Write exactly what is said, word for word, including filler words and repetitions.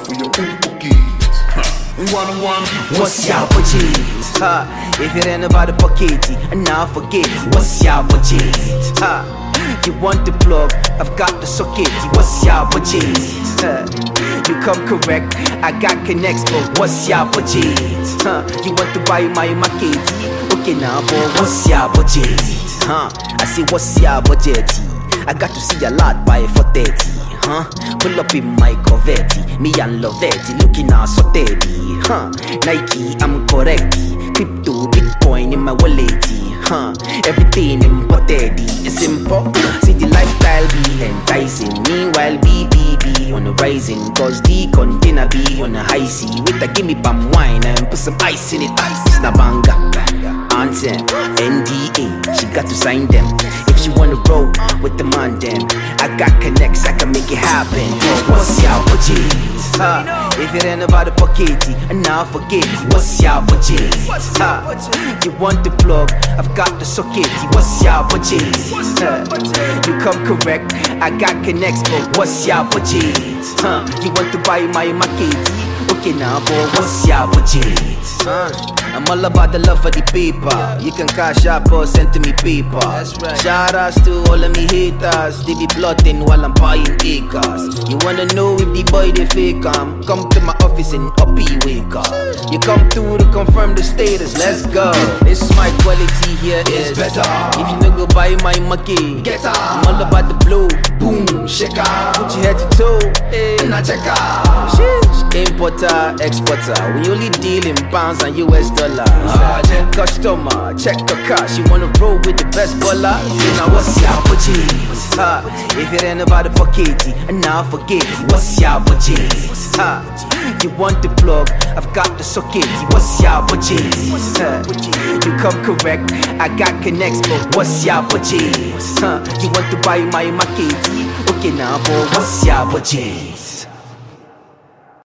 for your own pocket. One one. What's your budget? Ha, if it ain't about the pocket, and now forget. What's your budget? Ha, you want the plug? I've got the socket. What's your budget? Ha, you come correct. I got connects, but what's your budget? Ha, you want to buy my market? Okay now, but what's your budget? Huh? I say what's your budget? I got to see a lot by four thirty. Huh? Pull up in my Corvette, me and Lovette, looking out so steady. Huh? Nike, I'm correct. Crypto, Bitcoin in my wallet. Huh? Everything imported. It's simple. See the lifestyle be enticing. Meanwhile, B B B on the rising. Cause the container be on the high sea. With a gimme palm wine and put some ice in it. It's na banga. Anthem, N D A, she got to sign them. If she wanna roll with the man then I got connects, I can make it happen. What's your budget? Ha, if it ain't about the pocket, and now forget. What's your budget? Ha, you want the plug? I've got the socket. What's your budget? Ha, you come correct. I got connects, but what's your budget? Huh? You want to buy my market? Okay now, but what's your budget? Uh, I'm all about the love for the paper. You can cash up or send to me paper. Right. Shout outs to all of me haters. They be plotting while I'm buying acres. You wanna know if the boy they fake um? Come to my office and up you wake up. You come through to confirm the status. Let's go. This my quality here is better. If you no go buy my monkey, get up. I'm all about the blow. Boom, shake out. Put your head to toe, hey. And I check out. Sheesh. Importer, exporter. We only deal in pounds and U S dollars. Uh, customer, check the cash. You wanna roll with the best baller? You know what's your budget? Uh, if it ain't about the pocket, and now forget. What's your budget? Uh, you want the plug? I've got the socket. What's your budget? Uh, you come correct. I got connects, but what's your budget? Uh, you want to buy my market? Okay now, but what's your budget?